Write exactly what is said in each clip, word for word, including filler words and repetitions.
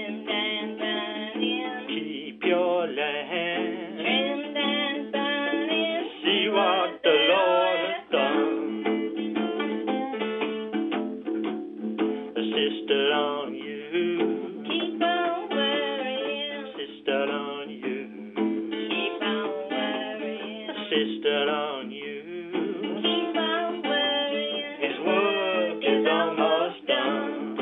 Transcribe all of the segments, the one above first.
Trimmed and burning. Keep your land. Trimmed and burning. See what the Lord has done. Sister on you. Keep on worrying. Sister on you. Keep on worrying. Sister on you. Keep on worrying. His work is almost done.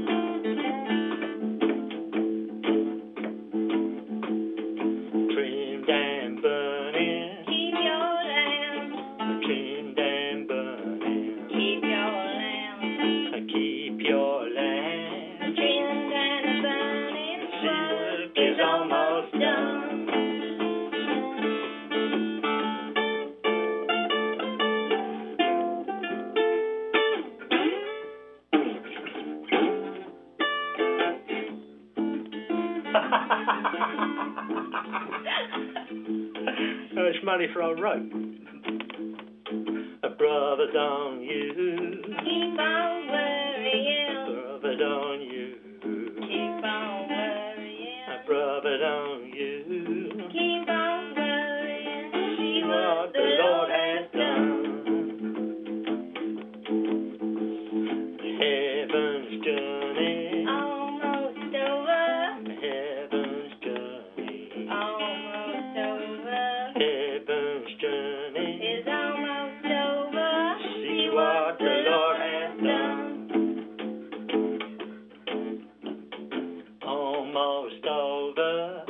Trimmed and burning. Keep your lamp. Trimmed and burning. Keep your lamp. Keep your land. Trimmed and burning. His work is almost done. How much money for a rope? A brother's on you. Keep on worrying. Brother's on you. Keep on worrying. A brother's on you. Keep on worrying. See what the Lord has done. Heaven's journey. Almost over. Heaven's journey. Almost over. Heaven's journey. Is almost over. See what the Lord has done. Almost over.